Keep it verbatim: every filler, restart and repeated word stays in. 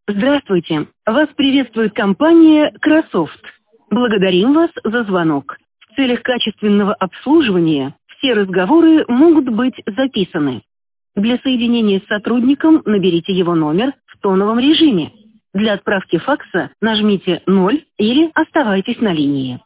Здравствуйте. Вас приветствует компания Крософт. Благодарим вас за звонок. В целях качественного обслуживания все разговоры могут быть записаны. Для соединения с сотрудником наберите его номер в тоновом режиме. Для отправки факса нажмите ноль или оставайтесь на линии.